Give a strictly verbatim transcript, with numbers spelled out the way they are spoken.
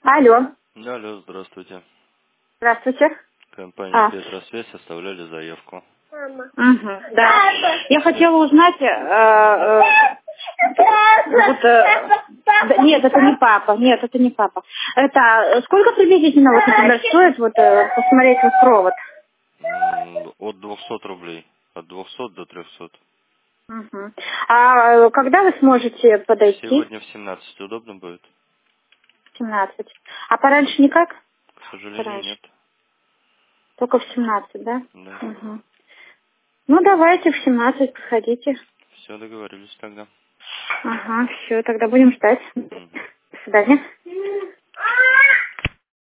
Алло. Да, алло, здравствуйте. Здравствуйте. Компания А. Петросвязь оставляли заявку. Угу, да. Я хотела узнать, э, э, вот, э, да, нет, это не папа, нет, это не папа. Это э, сколько приблизительно, вот, например, стоит вот э, посмотреть вот провод? М, От двухсот рублей. От двухсот до трехсот. Угу. А э, когда вы сможете подойти? Сегодня в семнадцать удобно будет? семнадцать. А пораньше никак? К сожалению, Пораньше. нет. Только в семнадцать, да? Да. Угу. Ну, давайте в семнадцать подходите. Все, договорились тогда. Ага, все, тогда будем ждать. Мгм. До свидания.